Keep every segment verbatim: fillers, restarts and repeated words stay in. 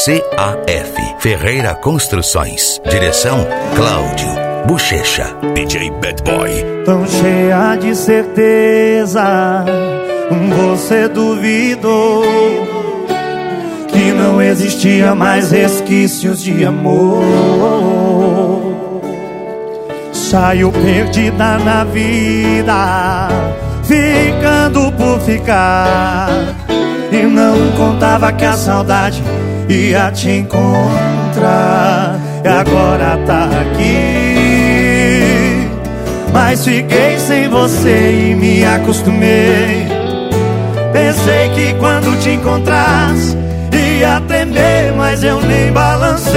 C A F Ferreira Construções. Direção Cláudio Bochecha. D J Bad Boy. Tão cheia de certeza, você duvidou que não existia mais resquícios de amor. Saiu perdida na vida, ficando por ficar, e não contava que a saudade ia te encontrar. E agora tá aqui, mas fiquei sem você e me acostumei. Pensei que quando te encontrasse ia tremer, mas eu nem balancei.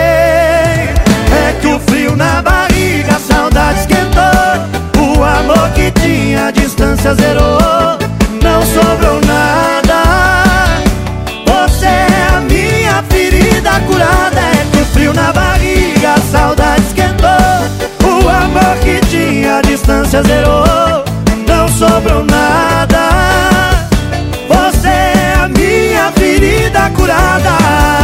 É que o frio na barriga, a saudade esquentou. O amor que tinha, a distância zerou. Não sobrou nada. Você é a minha ferida curada. É que o frio na barriga, a saudade esquentou. O amor que tinha, a distância zerou. Não sobrou nada. Você é a minha ferida curada.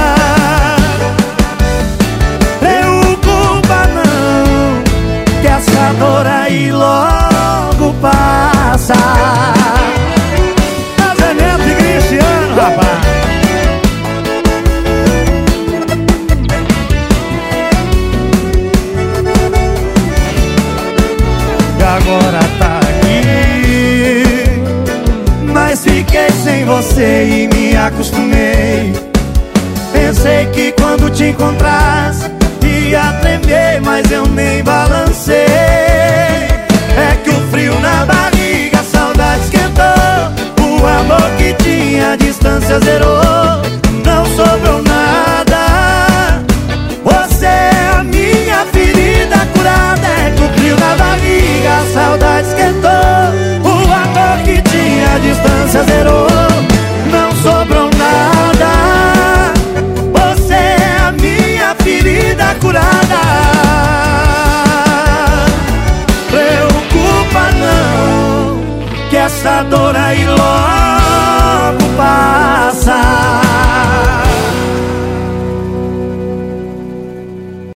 Preocupa não, que essa dor aí logo passa. Casamento de Cristiano, rapaz. E agora tá aqui, mas fiquei sem você e me acostumei. Pensei que quando te encontrasse ia tremer, mas eu nem balancei. É que o frio na barriga, a saudade esquentou. O amor que tinha, a distância zerou. Não sobrou nada. Você é a minha ferida curada. É que o frio na barriga, a saudade esquentou. O amor que tinha, a distância zerou. Não sobrou nada. Você é a minha ferida curada. Preocupa não, que essa dor aí